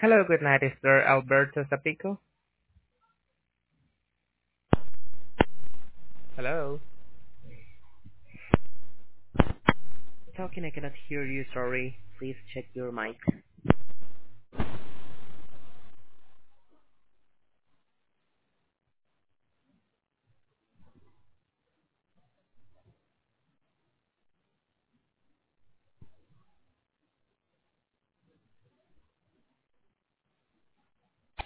Hello, good night, Mr. Alberto Zapico. Hello. Talking, I cannot hear you, sorry. Please check your mic.